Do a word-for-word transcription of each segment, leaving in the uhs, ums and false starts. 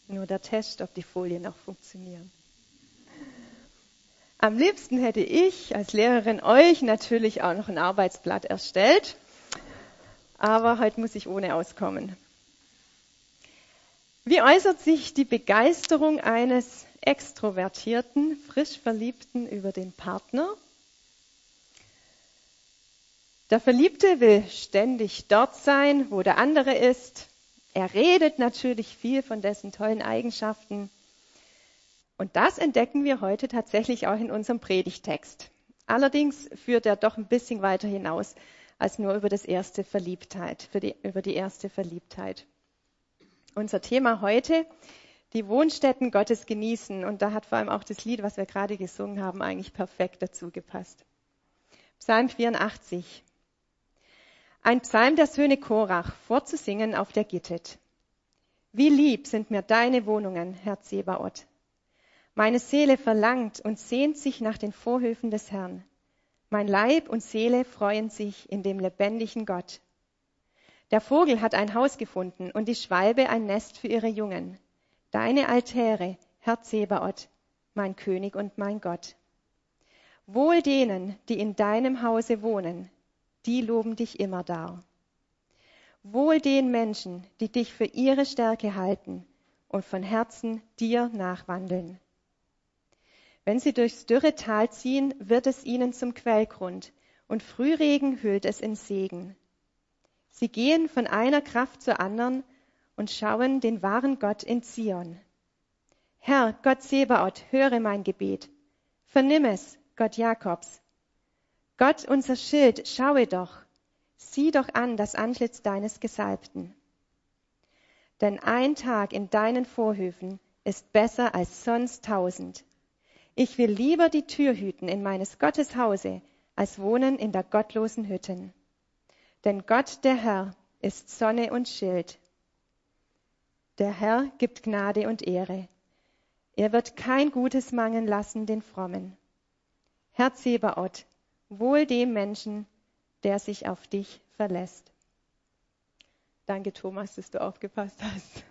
Nur der Test, ob die Folien noch funktionieren. Am liebsten hätte ich als Lehrerin euch natürlich auch noch ein Arbeitsblatt erstellt, aber heute muss ich ohne auskommen. Wie äußert sich die Begeisterung eines extrovertierten, frisch Verliebten über den Partner? Der Verliebte will ständig dort sein, wo der andere ist. Er redet natürlich viel von dessen tollen Eigenschaften. Und das entdecken wir heute tatsächlich auch in unserem Predigtext. Allerdings führt er doch ein bisschen weiter hinaus als nur über das erste Verliebtheit, für die, über die erste Verliebtheit. Unser Thema heute, die Wohnstätten Gottes genießen. Und da hat vor allem auch das Lied, was wir gerade gesungen haben, eigentlich perfekt dazu gepasst. Psalm vierundachtzig. Ein Psalm der Söhne Korach, vorzusingen auf der Gittet. Wie lieb sind mir deine Wohnungen, Herr Zebaoth. Meine Seele verlangt und sehnt sich nach den Vorhöfen des Herrn. Mein Leib und Seele freuen sich in dem lebendigen Gott. Der Vogel hat ein Haus gefunden und die Schwalbe ein Nest für ihre Jungen. Deine Altäre, Herr Zebaoth, mein König und mein Gott. Wohl denen, die in deinem Hause wohnen, die loben dich immer dar. Wohl den Menschen, die dich für ihre Stärke halten und von Herzen dir nachwandeln. Wenn sie durchs dürre Tal ziehen, wird es ihnen zum Quellgrund und Frühregen hüllt es in Segen. Sie gehen von einer Kraft zur anderen und schauen den wahren Gott in Zion. Herr, Gott Zebaoth, höre mein Gebet. Vernimm es, Gott Jakobs. Gott, unser Schild, schaue doch. Sieh doch an das Antlitz deines Gesalbten. Denn ein Tag in deinen Vorhöfen ist besser als sonst tausend. Ich will lieber die Tür hüten in meines Gottes Hause, als wohnen in der gottlosen Hütten. Denn Gott, der Herr, ist Sonne und Schild. Der Herr gibt Gnade und Ehre. Er wird kein Gutes mangeln lassen den Frommen. Herr Zebaoth, wohl dem Menschen, der sich auf dich verlässt. Danke, Thomas, dass du aufgepasst hast.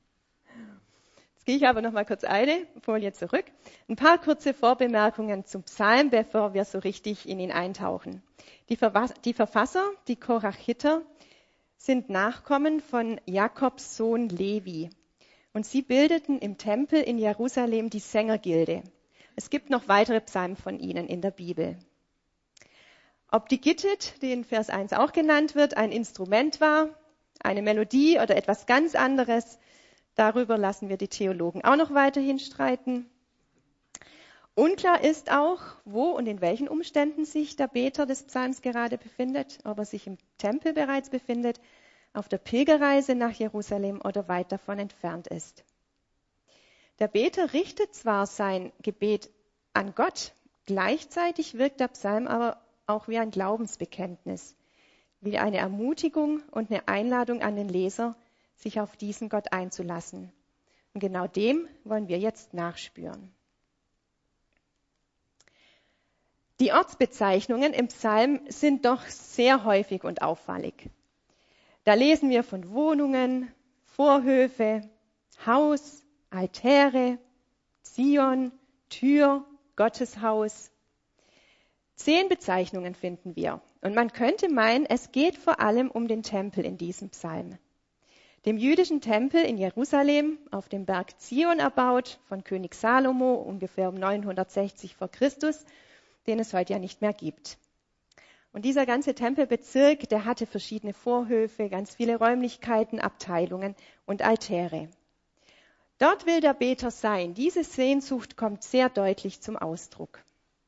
Jetzt gehe ich aber noch mal kurz eine Folie zurück. Ein paar kurze Vorbemerkungen zum Psalm, bevor wir so richtig in ihn eintauchen. Die, Verwas- die Verfasser, die Korachiter, sind Nachkommen von Jakobs Sohn Levi. Und sie bildeten im Tempel in Jerusalem die Sängergilde. Es gibt noch weitere Psalmen von ihnen in der Bibel. Ob die Gittit, die in Vers eins auch genannt wird, ein Instrument war, eine Melodie oder etwas ganz anderes, darüber lassen wir die Theologen auch noch weiterhin streiten. Unklar ist auch, wo und in welchen Umständen sich der Beter des Psalms gerade befindet, ob er sich im Tempel bereits befindet, auf der Pilgerreise nach Jerusalem oder weit davon entfernt ist. Der Beter richtet zwar sein Gebet an Gott, gleichzeitig wirkt der Psalm aber auch wie ein Glaubensbekenntnis, wie eine Ermutigung und eine Einladung an den Leser, sich auf diesen Gott einzulassen. Und genau dem wollen wir jetzt nachspüren. Die Ortsbezeichnungen im Psalm sind doch sehr häufig und auffällig. Da lesen wir von Wohnungen, Vorhöfe, Haus, Altäre, Zion, Tür, Gotteshaus. Zehn Bezeichnungen finden wir. Und man könnte meinen, es geht vor allem um den Tempel in diesem Psalm. Dem jüdischen Tempel in Jerusalem, auf dem Berg Zion erbaut, von König Salomo, ungefähr um neunhundertsechzig vor Christus, den es heute ja nicht mehr gibt. Und dieser ganze Tempelbezirk, der hatte verschiedene Vorhöfe, ganz viele Räumlichkeiten, Abteilungen und Altäre. Dort will der Beter sein. Diese Sehnsucht kommt sehr deutlich zum Ausdruck.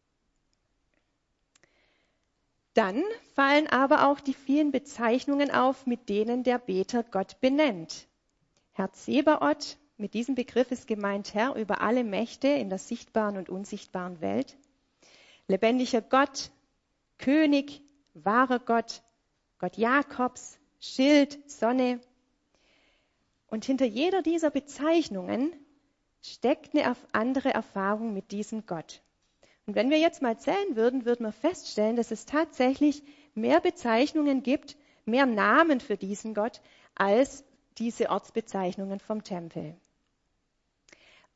Dann fallen aber auch die vielen Bezeichnungen auf, mit denen der Beter Gott benennt. Herr Zebaoth, mit diesem Begriff ist gemeint Herr über alle Mächte in der sichtbaren und unsichtbaren Welt. Lebendiger Gott, König, wahrer Gott, Gott Jakobs, Schild, Sonne. Und hinter jeder dieser Bezeichnungen steckt eine andere Erfahrung mit diesem Gott. Und wenn wir jetzt mal zählen würden, würden wir feststellen, dass es tatsächlich mehr Bezeichnungen gibt, mehr Namen für diesen Gott, als diese Ortsbezeichnungen vom Tempel.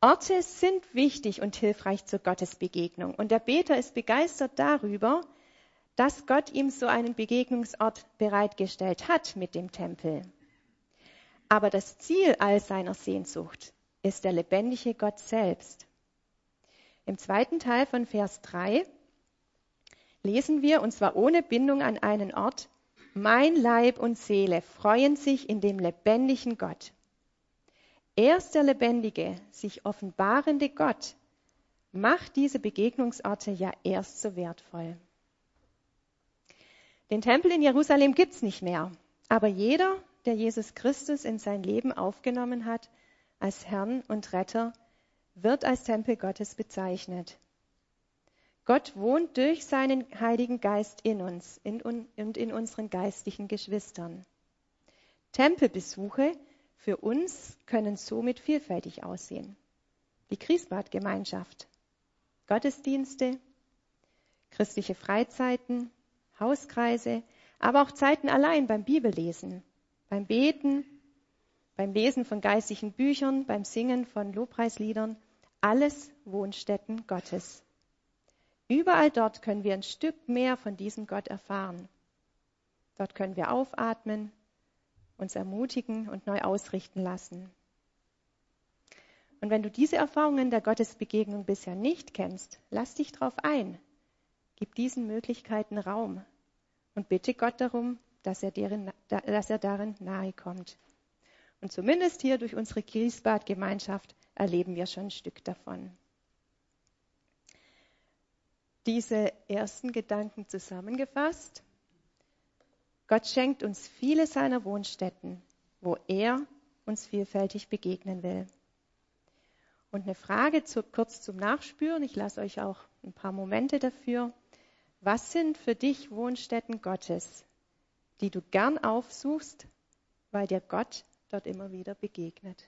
Orte sind wichtig und hilfreich zur Gottesbegegnung. Und der Beter ist begeistert darüber, dass Gott ihm so einen Begegnungsort bereitgestellt hat mit dem Tempel. Aber das Ziel all seiner Sehnsucht ist der lebendige Gott selbst. Im zweiten Teil von Vers drei lesen wir, und zwar ohne Bindung an einen Ort: Mein Leib und Seele freuen sich in dem lebendigen Gott. Er ist der lebendige, sich offenbarende Gott, macht diese Begegnungsorte ja erst so wertvoll. Den Tempel in Jerusalem gibt's nicht mehr, aber jeder, der Jesus Christus in sein Leben aufgenommen hat, als Herrn und Retter, wird als Tempel Gottes bezeichnet. Gott wohnt durch seinen Heiligen Geist in uns und in unseren geistlichen Geschwistern. Tempelbesuche für uns können somit vielfältig aussehen. Die Griesbad-Gemeinschaft, Gottesdienste, christliche Freizeiten, Hauskreise, aber auch Zeiten allein beim Bibellesen, beim Beten, beim Lesen von geistlichen Büchern, beim Singen von Lobpreisliedern, alles Wohnstätten Gottes. Überall dort können wir ein Stück mehr von diesem Gott erfahren. Dort können wir aufatmen, uns ermutigen und neu ausrichten lassen. Und wenn du diese Erfahrungen der Gottesbegegnung bisher nicht kennst, lass dich drauf ein. Gib diesen Möglichkeiten Raum und bitte Gott darum, dass er, deren, dass er darin nahe kommt. Und zumindest hier durch unsere Griesbad-Gemeinschaft erleben wir schon ein Stück davon. Diese ersten Gedanken zusammengefasst: Gott schenkt uns viele seiner Wohnstätten, wo er uns vielfältig begegnen will. Und eine Frage zu, kurz zum Nachspüren, ich lasse euch auch ein paar Momente dafür. Was sind für dich Wohnstätten Gottes, die du gern aufsuchst, weil dir Gott dort immer wieder begegnet?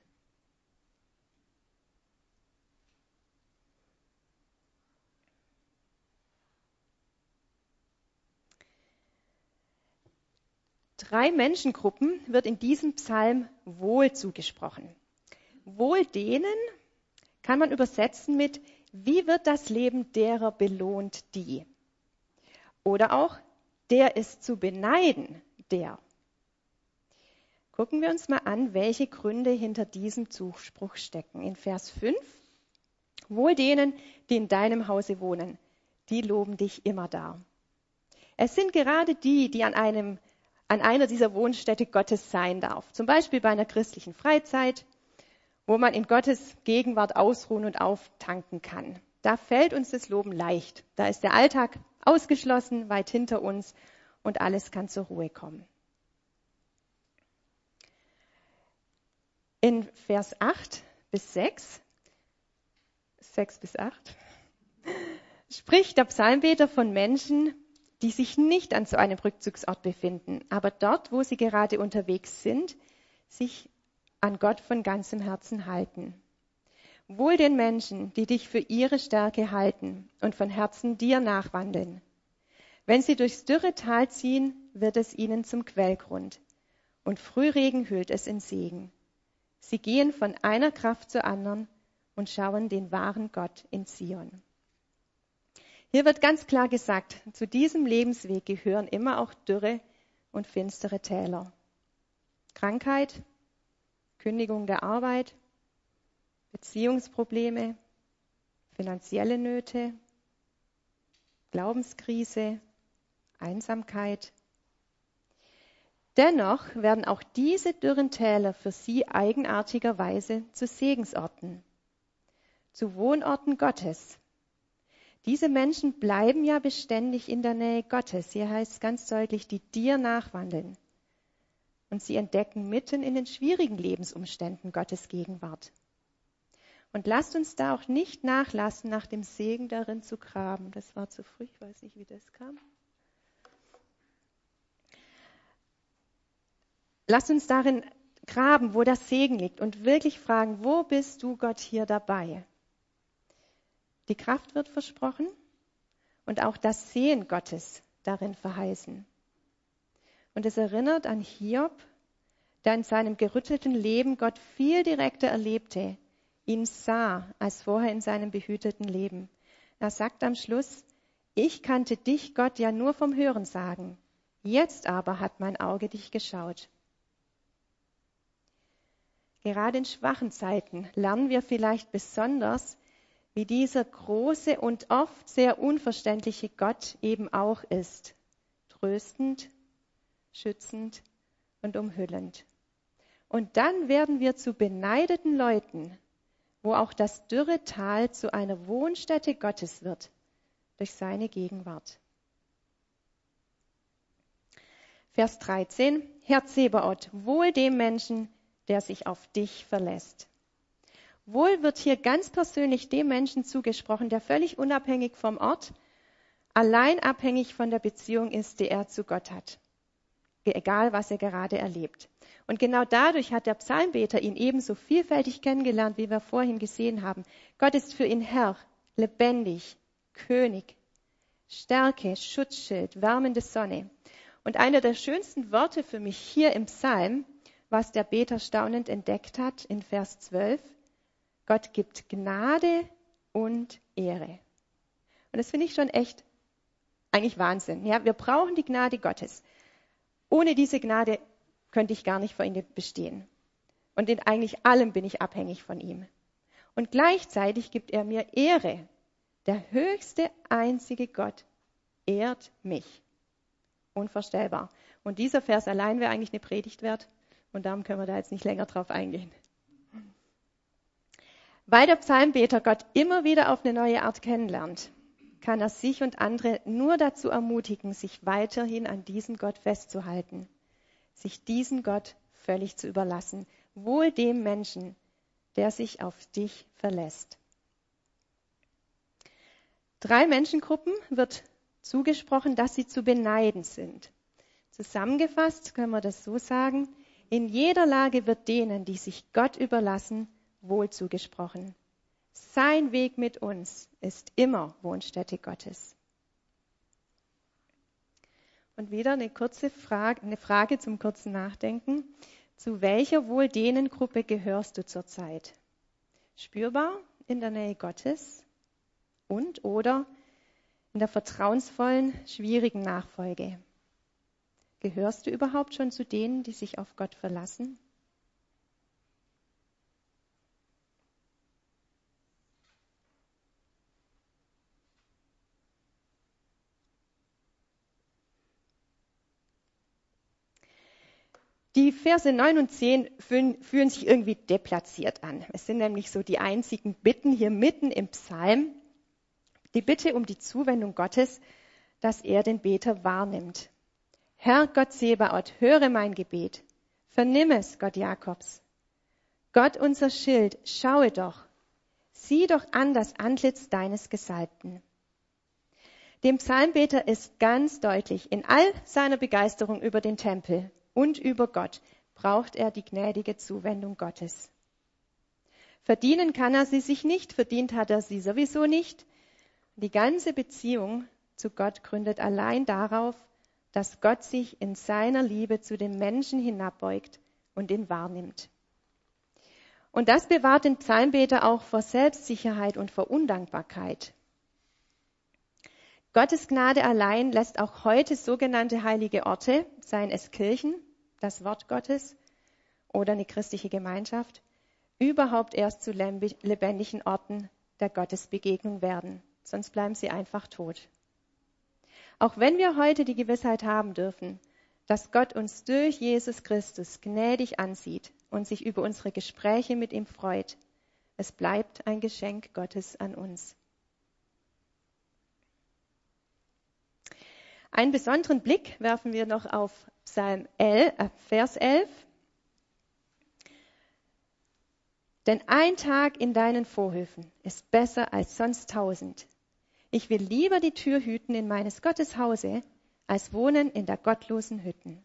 Drei Menschengruppen wird in diesem Psalm Wohl zugesprochen. Wohl denen kann man übersetzen mit: Wie wird das Leben derer belohnt, die? Oder auch: Der ist zu beneiden, der. Gucken wir uns mal an, welche Gründe hinter diesem Zuspruch stecken. In Vers fünf: Wohl denen, die in deinem Hause wohnen, die loben dich immerdar. Es sind gerade die, die an einem an einer dieser Wohnstätte Gottes sein darf. Zum Beispiel bei einer christlichen Freizeit, wo man in Gottes Gegenwart ausruhen und auftanken kann. Da fällt uns das Loben leicht. Da ist der Alltag ausgeschlossen, weit hinter uns, und alles kann zur Ruhe kommen. In Vers acht bis sechs, sechs bis acht, spricht der Psalmbeter von Menschen, die sich nicht an so einem Rückzugsort befinden, aber dort, wo sie gerade unterwegs sind, sich an Gott von ganzem Herzen halten. Wohl den Menschen, die dich für ihre Stärke halten und von Herzen dir nachwandeln. Wenn sie durchs dürre Tal ziehen, wird es ihnen zum Quellgrund, und Frühregen hüllt es in Segen. Sie gehen von einer Kraft zur anderen und schauen den wahren Gott in Zion. Hier wird ganz klar gesagt, zu diesem Lebensweg gehören immer auch dürre und finstere Täler. Krankheit, Kündigung der Arbeit, Beziehungsprobleme, finanzielle Nöte, Glaubenskrise, Einsamkeit. Dennoch werden auch diese dürren Täler für sie eigenartigerweise zu Segensorten, zu Wohnorten Gottes. Diese Menschen bleiben ja beständig in der Nähe Gottes. Hier heißt es ganz deutlich, die dir nachwandeln. Und sie entdecken mitten in den schwierigen Lebensumständen Gottes Gegenwart. Und lasst uns da auch nicht nachlassen, nach dem Segen darin zu graben. Das war zu früh, ich weiß nicht, wie das kam. Lasst uns darin graben, wo der Segen liegt, und wirklich fragen: Wo bist du, Gott, hier dabei? Die Kraft wird versprochen und auch das Sehen Gottes darin verheißen. Und es erinnert an Hiob, der in seinem gerüttelten Leben Gott viel direkter erlebte, ihn sah als vorher in seinem behüteten Leben. Er sagt am Schluss, ich kannte dich, Gott, ja nur vom Hörensagen. Jetzt aber hat mein Auge dich geschaut. Gerade in schwachen Zeiten lernen wir vielleicht besonders, wie dieser große und oft sehr unverständliche Gott eben auch ist. Tröstend, schützend und umhüllend. Und dann werden wir zu beneideten Leuten, wo auch das dürre Tal zu einer Wohnstätte Gottes wird, durch seine Gegenwart. Vers dreizehn, Herr Zebaoth, wohl dem Menschen, der sich auf dich verlässt. Wohl wird hier ganz persönlich dem Menschen zugesprochen, der völlig unabhängig vom Ort, allein abhängig von der Beziehung ist, die er zu Gott hat. Egal, was er gerade erlebt. Und genau dadurch hat der Psalmbeter ihn ebenso vielfältig kennengelernt, wie wir vorhin gesehen haben. Gott ist für ihn Herr, lebendig, König, Stärke, Schutzschild, wärmende Sonne. Und einer der schönsten Worte für mich hier im Psalm, was der Beter staunend entdeckt hat in Vers zwölf, Gott gibt Gnade und Ehre. Und das finde ich schon echt eigentlich Wahnsinn. Ja, wir brauchen die Gnade Gottes. Ohne diese Gnade könnte ich gar nicht vor ihm bestehen. Und in eigentlich allem bin ich abhängig von ihm. Und gleichzeitig gibt er mir Ehre. Der höchste, einzige Gott ehrt mich. Unvorstellbar. Und dieser Vers allein wäre eigentlich eine Predigt wert. Und darum können wir da jetzt nicht länger drauf eingehen. Weil der Psalmbeter Gott immer wieder auf eine neue Art kennenlernt, kann er sich und andere nur dazu ermutigen, sich weiterhin an diesem Gott festzuhalten, sich diesem Gott völlig zu überlassen, wohl dem Menschen, der sich auf dich verlässt. Drei Menschengruppen wird zugesprochen, dass sie zu beneiden sind. Zusammengefasst können wir das so sagen, in jeder Lage wird denen, die sich Gott überlassen, wohl zugesprochen. Sein Weg mit uns ist immer Wohnstätte Gottes. Und wieder eine kurze Frage, eine Frage zum kurzen Nachdenken. Zu welcher wohl denen Gruppe gehörst du zurzeit? Spürbar in der Nähe Gottes und oder in der vertrauensvollen, schwierigen Nachfolge? Gehörst du überhaupt schon zu denen, die sich auf Gott verlassen? Die Verse neun und zehn fühlen, fühlen sich irgendwie deplatziert an. Es sind nämlich so die einzigen Bitten hier mitten im Psalm. Die Bitte um die Zuwendung Gottes, dass er den Beter wahrnimmt. Herr Gott Zebaoth, höre mein Gebet. Vernimm es, Gott Jakobs. Gott unser Schild, schaue doch. Sieh doch an das Antlitz deines Gesalbten. Dem Psalmbeter ist ganz deutlich, in all seiner Begeisterung über den Tempel und über Gott braucht er die gnädige Zuwendung Gottes. Verdienen kann er sie sich nicht, verdient hat er sie sowieso nicht. Die ganze Beziehung zu Gott gründet allein darauf, dass Gott sich in seiner Liebe zu dem Menschen hinabbeugt und ihn wahrnimmt. Und das bewahrt den Psalmbeter auch vor Selbstsicherheit und vor Undankbarkeit. Gottes Gnade allein lässt auch heute sogenannte heilige Orte, seien es Kirchen, das Wort Gottes oder eine christliche Gemeinschaft, überhaupt erst zu lebendigen Orten der Gottesbegegnung werden. Sonst bleiben sie einfach tot. Auch wenn wir heute die Gewissheit haben dürfen, dass Gott uns durch Jesus Christus gnädig ansieht und sich über unsere Gespräche mit ihm freut, es bleibt ein Geschenk Gottes an uns. Einen besonderen Blick werfen wir noch auf Psalm elf, äh, Vers elf. Denn ein Tag in deinen Vorhöfen ist besser als sonst tausend. Ich will lieber die Tür hüten in meines Gottes Hause, als wohnen in der gottlosen Hütten.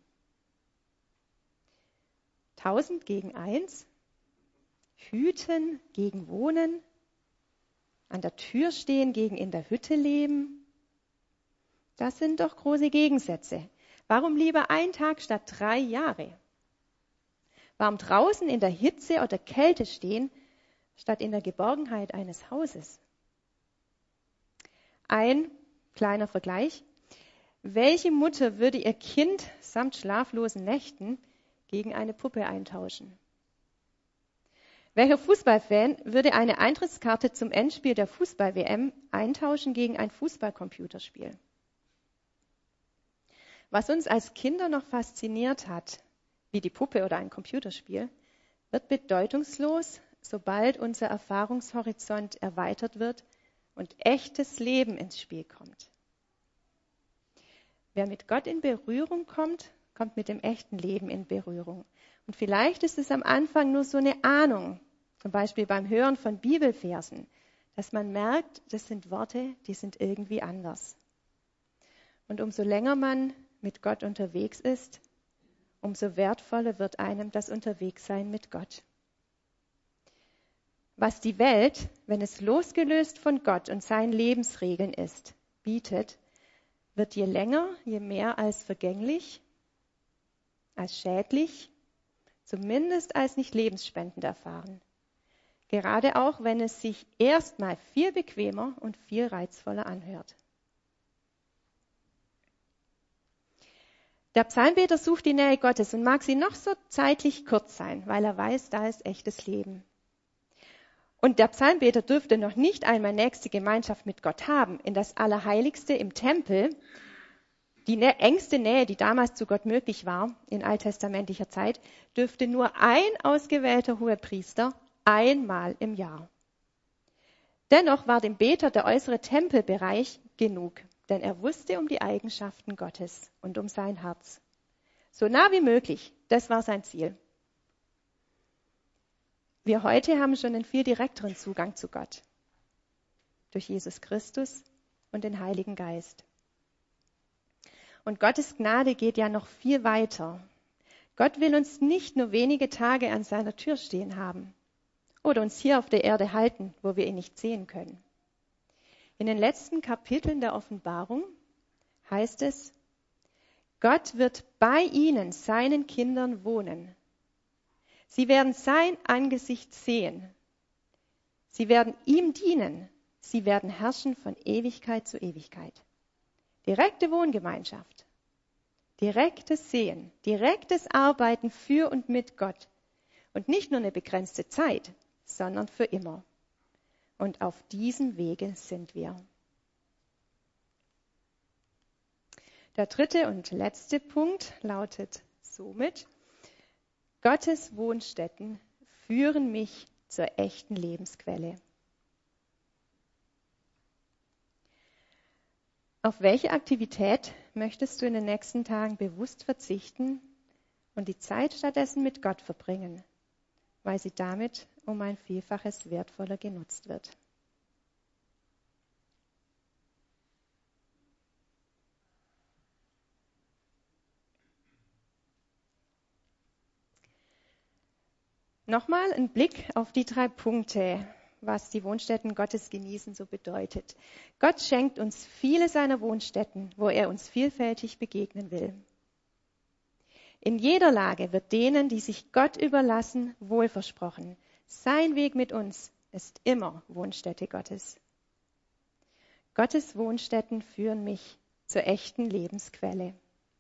Tausend gegen eins, hüten gegen wohnen, an der Tür stehen gegen in der Hütte leben. Das sind doch große Gegensätze. Warum lieber ein Tag statt drei Jahre? Warum draußen in der Hitze oder Kälte stehen, statt in der Geborgenheit eines Hauses. Ein kleiner Vergleich. Welche Mutter würde ihr Kind samt schlaflosen Nächten gegen eine Puppe eintauschen? Welcher Fußballfan würde eine Eintrittskarte zum Endspiel der Fußball-W M eintauschen gegen ein Fußballcomputerspiel? Was uns als Kinder noch fasziniert hat, wie die Puppe oder ein Computerspiel, wird bedeutungslos, sobald unser Erfahrungshorizont erweitert wird und echtes Leben ins Spiel kommt. Wer mit Gott in Berührung kommt, kommt mit dem echten Leben in Berührung. Und vielleicht ist es am Anfang nur so eine Ahnung, zum Beispiel beim Hören von Bibelversen, dass man merkt, das sind Worte, die sind irgendwie anders. Und umso länger man mit Gott unterwegs ist, umso wertvoller wird einem das Unterwegssein mit Gott. Was die Welt, wenn es losgelöst von Gott und seinen Lebensregeln ist, bietet, wird je länger, je mehr als vergänglich, als schädlich, zumindest als nicht lebensspendend erfahren. Gerade auch, wenn es sich erstmal viel bequemer und viel reizvoller anhört. Der Psalmbeter sucht die Nähe Gottes und mag sie noch so zeitlich kurz sein, weil er weiß, da ist echtes Leben. Und der Psalmbeter dürfte noch nicht einmal nächste Gemeinschaft mit Gott haben, in das Allerheiligste im Tempel. Die nä- engste Nähe, die damals zu Gott möglich war, in alttestamentlicher Zeit, dürfte nur ein ausgewählter Hohepriester einmal im Jahr. Dennoch war dem Beter der äußere Tempelbereich genug, denn er wusste um die Eigenschaften Gottes und um sein Herz. So nah wie möglich, das war sein Ziel. Wir heute haben schon einen viel direkteren Zugang zu Gott. Durch Jesus Christus und den Heiligen Geist. Und Gottes Gnade geht ja noch viel weiter. Gott will uns nicht nur wenige Tage an seiner Tür stehen haben oder uns hier auf der Erde halten, wo wir ihn nicht sehen können. In den letzten Kapiteln der Offenbarung heißt es, Gott wird bei ihnen, seinen Kindern, wohnen. Sie werden sein Angesicht sehen. Sie werden ihm dienen. Sie werden herrschen von Ewigkeit zu Ewigkeit. Direkte Wohngemeinschaft, direktes Sehen, direktes Arbeiten für und mit Gott. Und nicht nur eine begrenzte Zeit, sondern für immer. Und auf diesem Wege sind wir. Der dritte und letzte Punkt lautet somit, Gottes Wohnstätten führen mich zur echten Lebensquelle. Auf welche Aktivität möchtest du in den nächsten Tagen bewusst verzichten und die Zeit stattdessen mit Gott verbringen, weil sie damit um ein Vielfaches wertvoller genutzt wird? Nochmal ein Blick auf die drei Punkte, was die Wohnstätten Gottes genießen so bedeutet. Gott schenkt uns viele seiner Wohnstätten, wo er uns vielfältig begegnen will. In jeder Lage wird denen, die sich Gott überlassen, wohl versprochen. Sein Weg mit uns ist immer Wohnstätte Gottes. Gottes Wohnstätten führen mich zur echten Lebensquelle.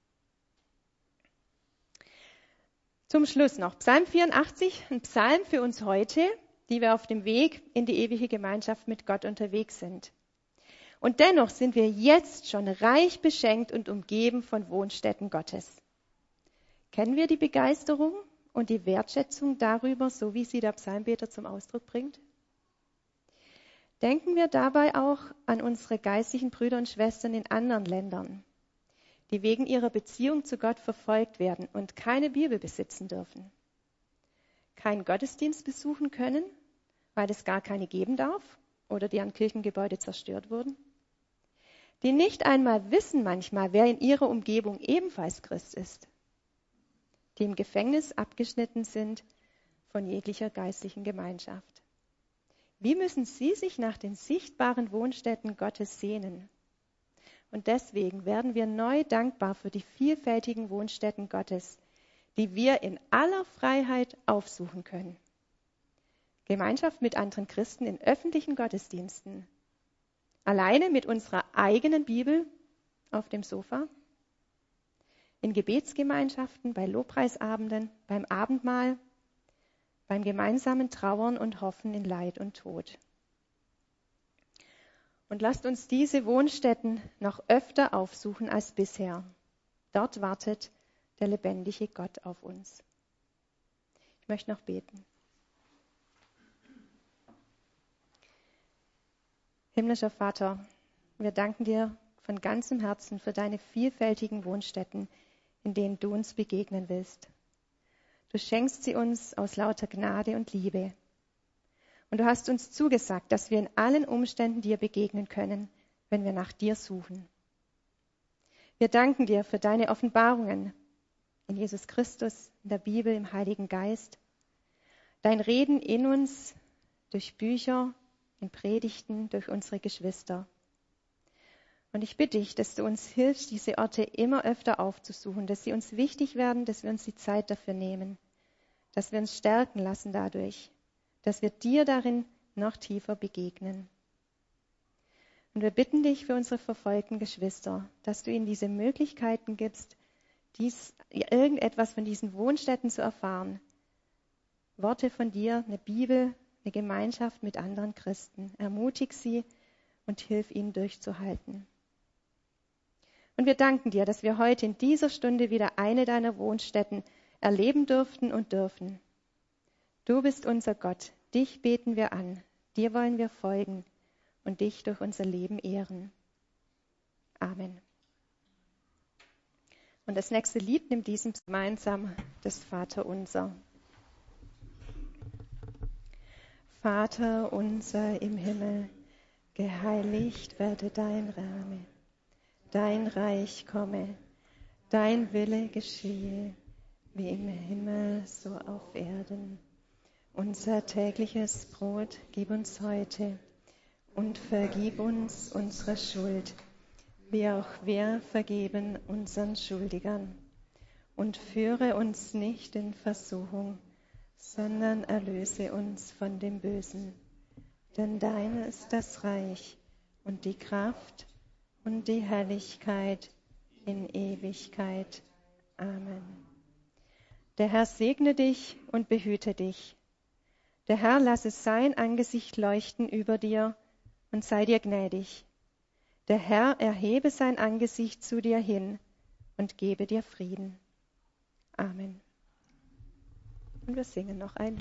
Zum Schluss noch Psalm vierundachtzig, ein Psalm für uns heute, die wir auf dem Weg in die ewige Gemeinschaft mit Gott unterwegs sind. Und dennoch sind wir jetzt schon reich beschenkt und umgeben von Wohnstätten Gottes. Kennen wir die Begeisterung und die Wertschätzung darüber, so wie sie der Psalmbeter zum Ausdruck bringt? Denken wir dabei auch an unsere geistlichen Brüder und Schwestern in anderen Ländern, die wegen ihrer Beziehung zu Gott verfolgt werden und keine Bibel besitzen dürfen, keinen Gottesdienst besuchen können, weil es gar keine geben darf oder deren Kirchengebäude zerstört wurden, die nicht einmal wissen manchmal, wer in ihrer Umgebung ebenfalls Christ ist, die im Gefängnis abgeschnitten sind von jeglicher geistlichen Gemeinschaft. Wie müssen sie sich nach den sichtbaren Wohnstätten Gottes sehnen? Und deswegen werden wir neu dankbar für die vielfältigen Wohnstätten Gottes, die wir in aller Freiheit aufsuchen können. Gemeinschaft mit anderen Christen in öffentlichen Gottesdiensten, alleine mit unserer eigenen Bibel auf dem Sofa, in Gebetsgemeinschaften, bei Lobpreisabenden, beim Abendmahl, beim gemeinsamen Trauern und Hoffen in Leid und Tod. Und lasst uns diese Wohnstätten noch öfter aufsuchen als bisher. Dort wartet der lebendige Gott auf uns. Ich möchte noch beten. Himmlischer Vater, wir danken dir von ganzem Herzen für deine vielfältigen Wohnstätten, in denen du uns begegnen willst. Du schenkst sie uns aus lauter Gnade und Liebe. Und du hast uns zugesagt, dass wir in allen Umständen dir begegnen können, wenn wir nach dir suchen. Wir danken dir für deine Offenbarungen in Jesus Christus, in der Bibel, im Heiligen Geist, dein Reden in uns durch Bücher, in Predigten, durch unsere Geschwister. Und ich bitte dich, dass du uns hilfst, diese Orte immer öfter aufzusuchen, dass sie uns wichtig werden, dass wir uns die Zeit dafür nehmen, dass wir uns stärken lassen dadurch, dass wir dir darin noch tiefer begegnen. Und wir bitten dich für unsere verfolgten Geschwister, dass du ihnen diese Möglichkeiten gibst, dies, irgendetwas von diesen Wohnstätten zu erfahren. Worte von dir, eine Bibel, eine Gemeinschaft mit anderen Christen. Ermutig sie und hilf ihnen durchzuhalten. Und wir danken dir, dass wir heute in dieser Stunde wieder eine deiner Wohnstätten erleben durften und dürfen. Du bist unser Gott, dich beten wir an, dir wollen wir folgen und dich durch unser Leben ehren. Amen. Und das nächste Lied nimmt diesem gemeinsam das Vaterunser. Vater unser im Himmel, geheiligt werde dein Name, dein Reich komme, dein Wille geschehe, wie im Himmel so auf Erden. Unser tägliches Brot gib uns heute und vergib uns unsere Schuld, wie auch wir vergeben unseren Schuldigern. Und führe uns nicht in Versuchung, sondern erlöse uns von dem Bösen. Denn dein ist das Reich und die Kraft und die Herrlichkeit in Ewigkeit. Amen. Der Herr segne dich und behüte dich. Der Herr lasse sein Angesicht leuchten über dir und sei dir gnädig. Der Herr erhebe sein Angesicht zu dir hin und gebe dir Frieden. Amen. Und wir singen noch ein